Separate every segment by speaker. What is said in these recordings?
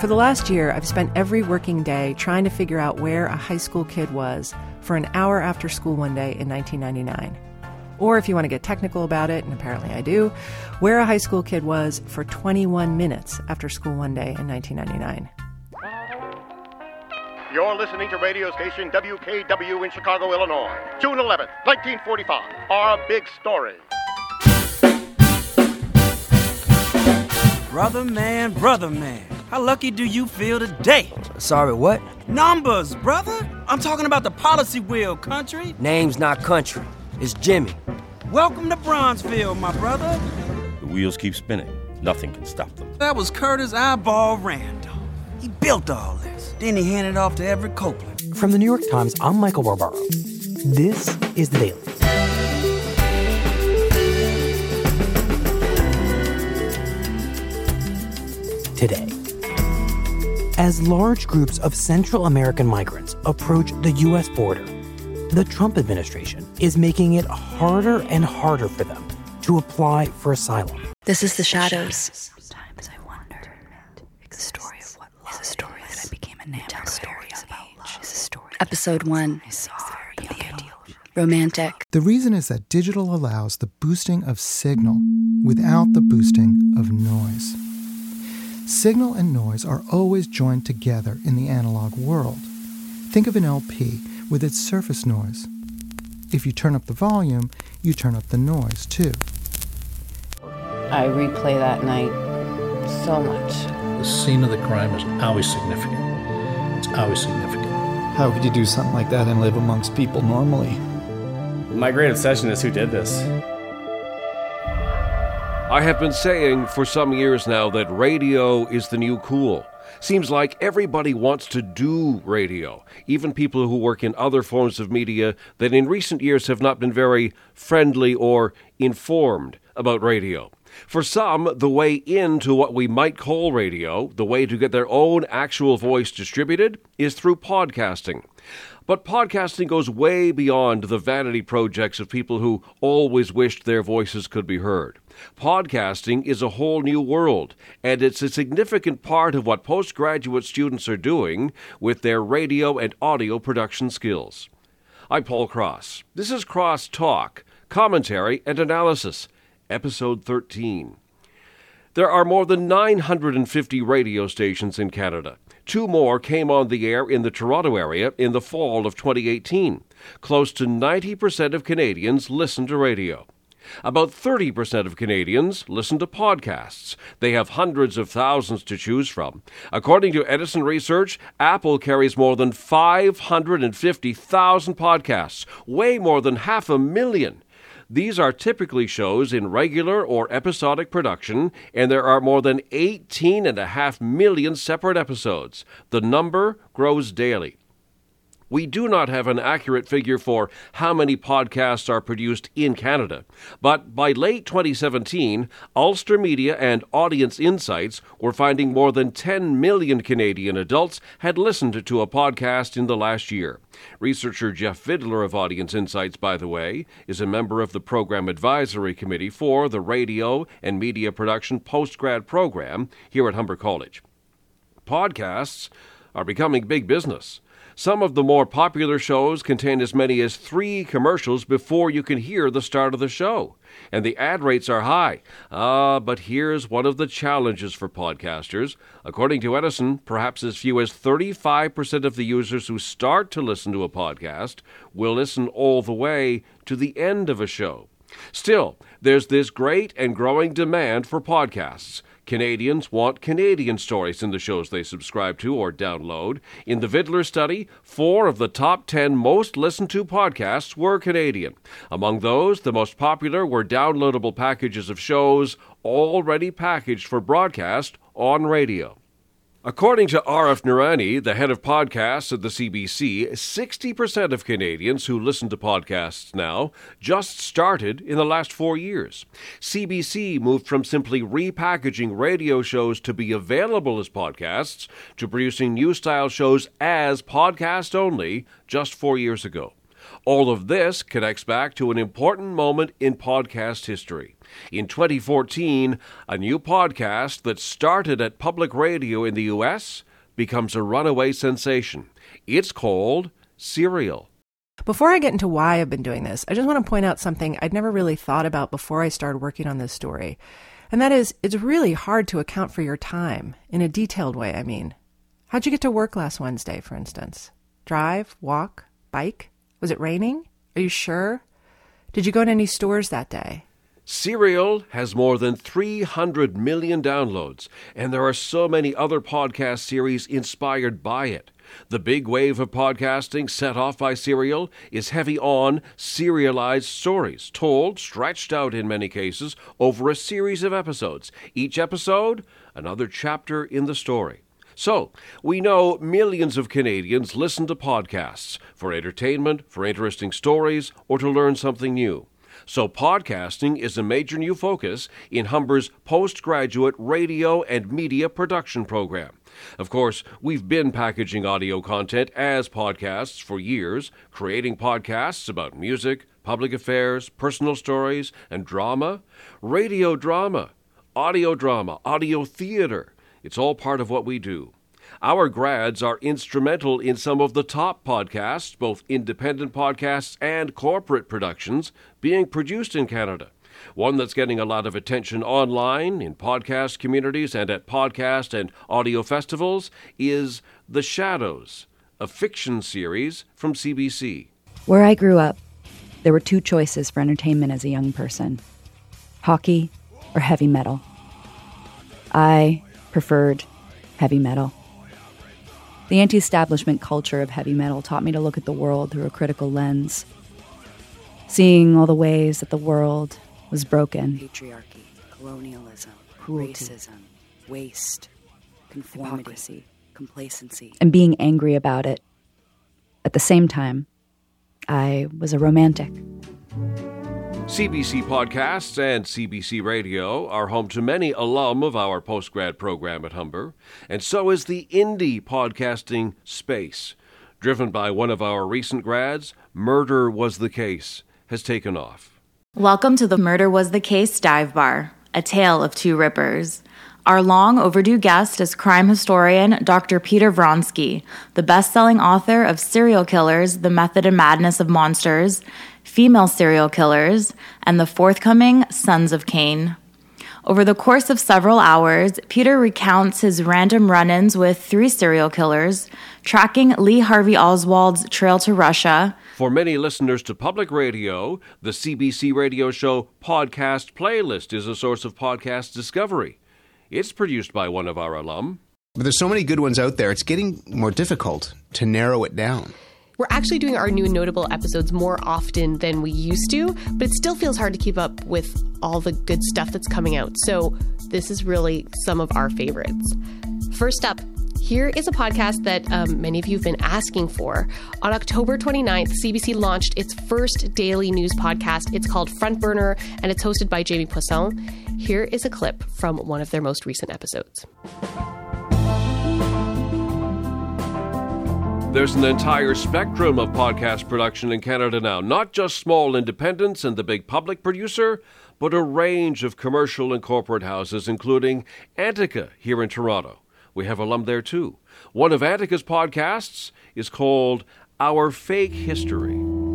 Speaker 1: For the last year, I've spent every working day trying to figure out where a high school kid was for an hour after school one day in 1999. Or if you want to get technical about it, and apparently I do, where a high school kid was for 21 minutes after school one day in 1999.
Speaker 2: You're listening to radio station WKW in Chicago, Illinois. June 11th, 1945. Our big story.
Speaker 3: Brother man, how lucky do you feel today?
Speaker 4: Sorry, what?
Speaker 3: Numbers, brother. I'm talking about the policy wheel, country.
Speaker 4: Name's not country. It's Jimmy.
Speaker 3: Welcome to Bronzeville, my brother.
Speaker 5: The wheels keep spinning. Nothing can stop them.
Speaker 3: That was Curtis Eyeball Randall. He built all this. Then he handed off to Everett Copeland.
Speaker 6: From the New York Times, I'm Michael Barbaro. This is The Daily. Today, as large groups of Central American migrants approach the U.S. border, the Trump administration is making it harder and harder for them to apply for asylum.
Speaker 7: This is The Shadows. Sometimes I wonder, the story of what love is a story that I became enamored with stories about love. Is a story. Episode 1. I saw the ideal. Romantic.
Speaker 8: The reason is that digital allows the boosting of signal without the boosting of noise. Signal and noise are always joined together in the analog world. Think of an LP with its surface noise. If you turn up the volume, you turn up the noise too.
Speaker 9: I replay that night so much.
Speaker 10: The scene of the crime is always significant. It's always significant.
Speaker 11: How could you do something like that and live amongst people normally?
Speaker 12: My great obsession is who did this.
Speaker 13: I have been saying for some years now that radio is the new cool. Seems like everybody wants to do radio, even people who work in other forms of media that in recent years have not been very friendly or informed about radio. For some, the way into what we might call radio, the way to get their own actual voice distributed, is through podcasting. But podcasting goes way beyond the vanity projects of people who always wished their voices could be heard. Podcasting is a whole new world, and it's a significant part of what postgraduate students are doing with their radio and audio production skills. I'm Paul Cross. This is Cross Talk, Commentary and Analysis, Episode 13. There are more than 950 radio stations in Canada. 2 more came on the air in the Toronto area in the fall of 2018. Close to 90% of Canadians listen to radio. About 30% of Canadians listen to podcasts. They have hundreds of thousands to choose from. According to Edison Research, Apple carries more than 550,000 podcasts, way more than 500,000. These are typically shows in regular or episodic production, and there are more than 18.5 million separate episodes. The number grows daily. We do not have an accurate figure for how many podcasts are produced in Canada, but by late 2017, Ulster Media and Audience Insights were finding more than 10 million Canadian adults had listened to a podcast in the last year. Researcher Jeff Vidler of Audience Insights, by the way, is a member of the Program Advisory Committee for the Radio and Media Production Postgrad Program here at Humber College. Podcasts are becoming big business. Some of the more popular shows contain as many as 3 commercials before you can hear the start of the show. And the ad rates are high. But here's one of the challenges for podcasters. According to Edison, perhaps as few as 35% of the users who start to listen to a podcast will listen all the way to the end of a show. Still, there's this great and growing demand for podcasts. Canadians want Canadian stories in the shows they subscribe to or download. In the Vidler study, 4 of the top 10 most listened to podcasts were Canadian. Among those, the most popular were downloadable packages of shows already packaged for broadcast on radio. According to Arif Noorani, the head of podcasts at the CBC, 60% of Canadians who listen to podcasts now just started in the last 4 years. CBC moved from simply repackaging radio shows to be available as podcasts to producing new style shows as podcast only just 4 years ago. All of this connects back to an important moment in podcast history. In 2014, a new podcast that started at public radio in the U.S. becomes a runaway sensation. It's called Serial.
Speaker 1: Before I get into why I've been doing this, I just want to point out something I'd never really thought about before I started working on this story. And that is, it's really hard to account for your time, in a detailed way, I mean. How'd you get to work last Wednesday, for instance? Drive, walk, bike? Was it raining? Are you sure? Did you go to any stores that day?
Speaker 13: Serial has more than 300 million downloads, and there are so many other podcast series inspired by it. The big wave of podcasting set off by Serial is heavy on serialized stories, told, stretched out in many cases, over a series of episodes. Each episode, another chapter in the story. So, we know millions of Canadians listen to podcasts for entertainment, for interesting stories, or to learn something new. So podcasting is a major new focus in Humber's postgraduate radio and media production program. Of course, we've been packaging audio content as podcasts for years, creating podcasts about music, public affairs, personal stories, and drama. Radio drama, audio theater. It's all part of what we do. Our grads are instrumental in some of the top podcasts, both independent podcasts and corporate productions, being produced in Canada. One that's getting a lot of attention online, in podcast communities, and at podcast and audio festivals is The Shadows, a fiction series from CBC.
Speaker 7: Where I grew up, there were two choices for entertainment as a young person: hockey or heavy metal. I preferred heavy metal. The anti-establishment culture of heavy metal taught me to look at the world through a critical lens, seeing all the ways that the world was broken.
Speaker 14: Patriarchy, colonialism, cruelty, racism, waste, conformity, hypocrisy, complacency.
Speaker 7: And being angry about it. At the same time, I was a romantic.
Speaker 13: CBC Podcasts and CBC Radio are home to many alum of our postgrad program at Humber, and so is the indie podcasting space. Driven by one of our recent grads, Murder Was the Case has taken off.
Speaker 15: Welcome to the Murder Was the Case dive bar, a tale of two rippers. Our long overdue guest is crime historian Dr. Peter Vronsky, the best-selling author of Serial Killers, The Method and Madness of Monsters, Female Serial Killers, and the forthcoming Sons of Cain. Over the course of several hours, Peter recounts his random run-ins with 3 serial killers, tracking Lee Harvey Oswald's trail to Russia.
Speaker 13: For many listeners to public radio, the CBC radio show Podcast Playlist is a source of podcast discovery. It's produced by one of our alum.
Speaker 16: But there's so many good ones out there, it's getting more difficult to narrow it down.
Speaker 17: We're actually doing our new notable episodes more often than we used to, but it still feels hard to keep up with all the good stuff that's coming out. So this is really some of our favorites. First up, here is a podcast that many of you have been asking for. On October 29th, CBC launched its first daily news podcast. It's called Front Burner, and it's hosted by Jamie Poisson. Here is a clip from one of their most recent episodes.
Speaker 13: There's an entire spectrum of podcast production in Canada now, not just small independents and the big public producer, but a range of commercial and corporate houses, including Antica here in Toronto. We have alum there too. One of Antica's podcasts is called Our Fake History.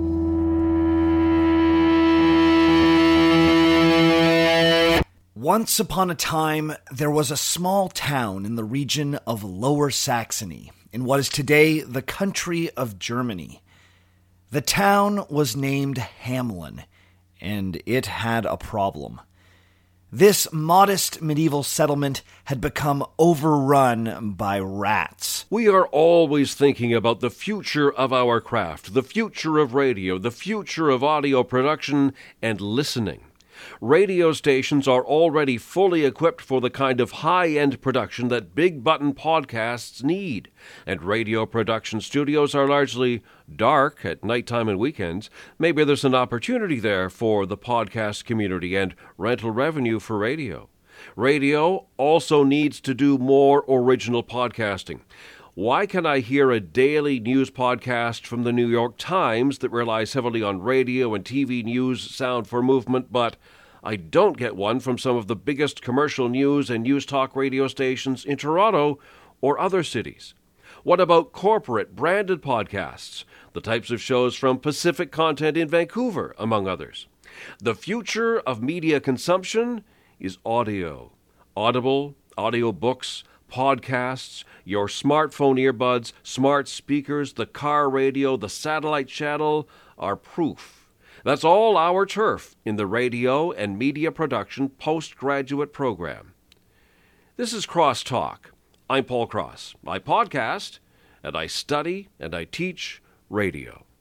Speaker 18: Once upon a time, there was a small town in the region of Lower Saxony, in what is today the country of Germany. The town was named Hamelin, and it had a problem. This modest medieval settlement had become overrun by rats.
Speaker 13: We are always thinking about the future of our craft, the future of radio, the future of audio production and listening. Radio stations are already fully equipped for the kind of high-end production that big-button podcasts need, and radio production studios are largely dark at nighttime and weekends. Maybe there's an opportunity there for the podcast community and rental revenue for radio. Radio also needs to do more original podcasting. Why can I hear a daily news podcast from the New York Times that relies heavily on radio and TV news sound for movement, but I don't get one from some of the biggest commercial news and news talk radio stations in Toronto or other cities? What about corporate branded podcasts, the types of shows from Pacific Content in Vancouver, among others? The future of media consumption is audio. Audible, audiobooks, podcasts, your smartphone earbuds, smart speakers, the car radio, the satellite channel are proof. That's all our turf in the radio and media production postgraduate program. This is Crosstalk. I'm Paul Cross. I podcast, and I study, and I teach radio.